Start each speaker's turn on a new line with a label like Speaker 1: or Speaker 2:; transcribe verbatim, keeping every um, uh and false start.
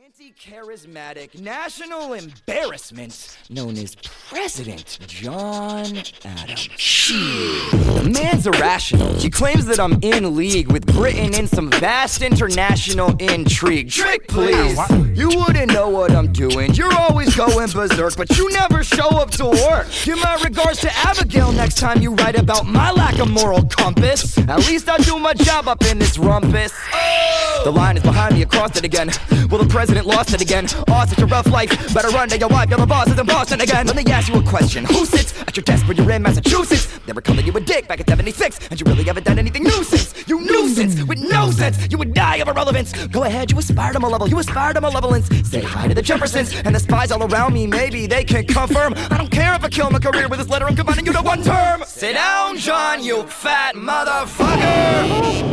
Speaker 1: Anti-charismatic national embarrassment known as President John Adams. Shit. The man's irrational. He claims that I'm in league with Britain in some vast international intrigue. Trick, please. You wouldn't know what I'm doing. You're always going berserk, but you never show up to work. Give my regards to Abigail next time you write about my lack of moral compass. At least I do my job up in this rumpus. Oh! The line is behind me, across it again. Well, the president lost it again. Oh, such a rough life. Better run to your wife, your boss is in Boston again. Let me ask you a question. Who sits at your desk when you're in Massachusetts? Never called you a dick back in seventy-six, and you really haven't done anything new since. You nuisance with no sense. You would die of irrelevance. Go ahead, you aspire to my level. You aspire to malevolence. Say hi to the Jeffersons and the spies all around me. Maybe they can confirm. I don't care if I kill my career with this letter. I'm combining you to one term. Sit down, John, you fat motherfucker.